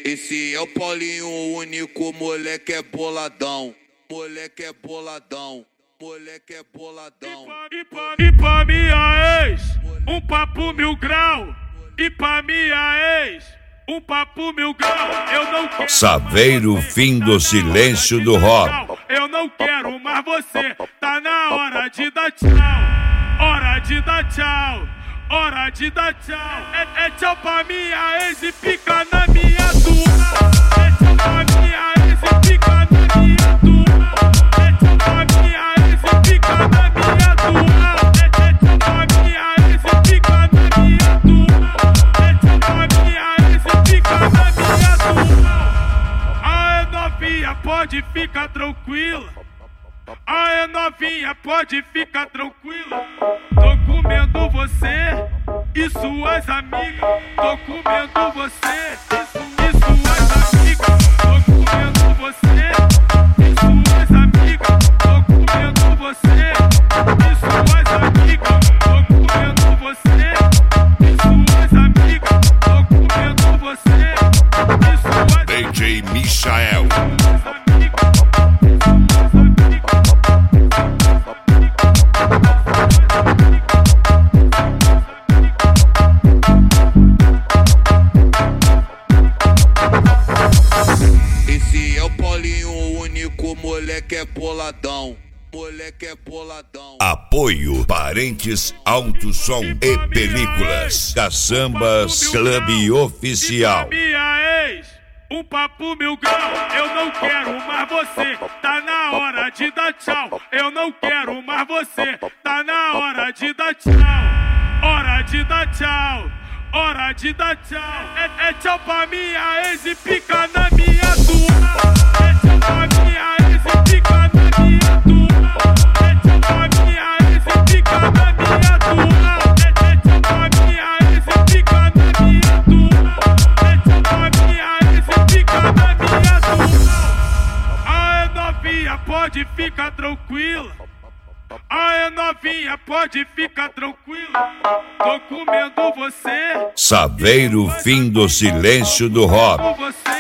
Esse é o Paulinho, o único moleque é boladão. Moleque é boladão. Moleque é boladão. E pra minha ex, um papo 1000 grau. E pra minha ex, um papo 1000 grau. Eu não quero Saveiro, fim do silêncio do rock. Eu não quero mais você. Tá na hora de dar tchau. Hora de dar tchau. Hora de dar tchau. É tchau pra minha ex e pica na minha tua. É tchau pra minha ex e pica na minha tua. É tchau pra minha ex e pica na minha tua. É tchau pra minha ex e pica na minha tua. É tchau pra minha ex e pica na minha tua. Aê novinha, pode ficar tranquila. Aê novinha, pode ficar tranquila. Tô comendo você e suas amigas. Tô comendo você e suas amigas. Tô comendo você e suas amigas. Tô comendo você e suas amigas. Tô comendo você e suas amigas. Tô comendo você e suas amigas. DJ Michael. Esse é o Paulinho, o único moleque é boladão. Moleque é boladão. Apoio Parentes Alto Som e Películas. Caçambas Clube Oficial. Minha ex, um papo 1000 grau. Eu não quero mais você. Tá na hora de dar tchau. Eu não quero mais você. Tá na hora de dar tchau. Hora de dar tchau. Hora de dar tchau. É tchau pra minha ex e pica na minha tua. É tchau pra minha ex e pica na minha tua. É tchau pra minha ex e pica na minha tua. É tchau pra minha ex e pica na minha tua. É tchau pra minha ex e pica na minha tua. Aê novinha, pode ficar tranquila. Aê novinha, pode ficar tranquila. Tô comendo você. Saveiro, fim do silêncio do rock. Você